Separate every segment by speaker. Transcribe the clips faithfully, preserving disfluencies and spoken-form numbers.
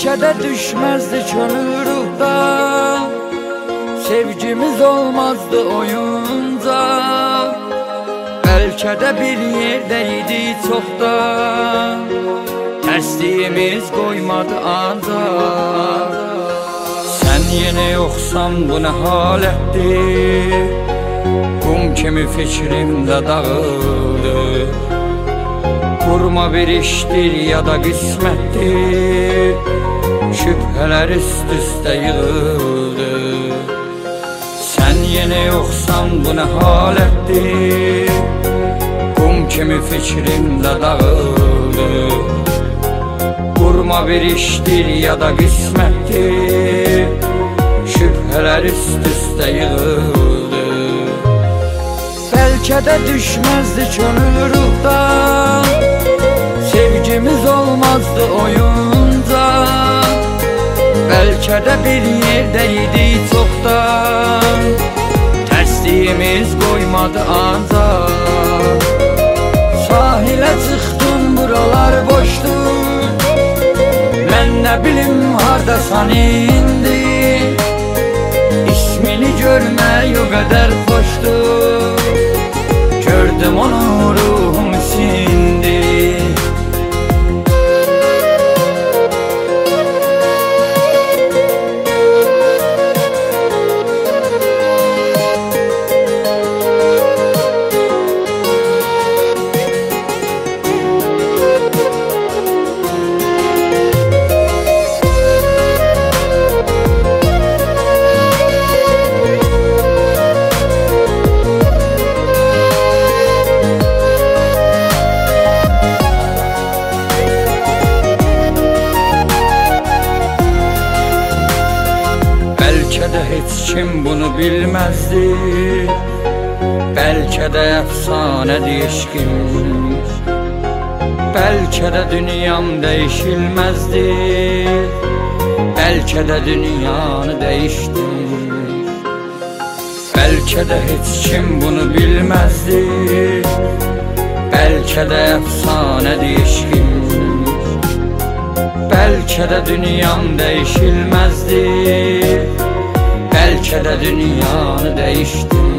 Speaker 1: Belki de düşmezdi könül ruhdan, sevgimiz olmazdı oyuncak. Belki de bir yerdeydi çoktan, tersliğimiz koymadı ancak. Sen yine yoksan bu ne halettir, kum kimi fikrimde dağıldı. Kurma bir iştir ya da kısmettir, şüpheler üst üste yığıldı. Sen yine yoksan bu ne halettir, kum kimi fikrimde dağıldı. Kurma bir iştir ya da kısmettir, şüpheler üst üste yığıldı. Belki de düşmezdi könül ruhdan, sevgimiz olmazdı oyuncak. Belki de bir yerdeydi çoktan, tersliğimiz koymadı ancak. Sahile çıktım buralar boştur, ben ne bilim hardasan indi. İsmini görmək o kadar hoştur, gördüm onu ruhum sindi. Belki de hiç kim bunu bilmezdi, belki de efsane değişkin. Belki de dünyam değişilmezdi, belki de dünyanı değiştim. Belki de hiç kim bunu bilmezdi, belki de efsane değişkin. Belki de dünyam değişilmezdi, belki de dünyanı değiştim.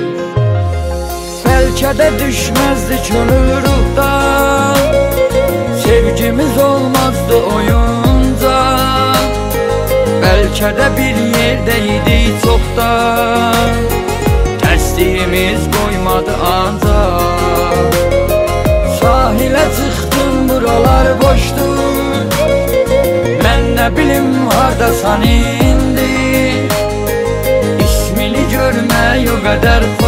Speaker 1: Belki de düşmezdi könül ruhdan, sevgimiz olmazdı oyuncak. Belki de bir yerdeydi çoktan, tersliğimiz koymadı ancak. Sahile çıktım buralar boştur, ben ne bilim hardasan indi. İsmini görmək o kadar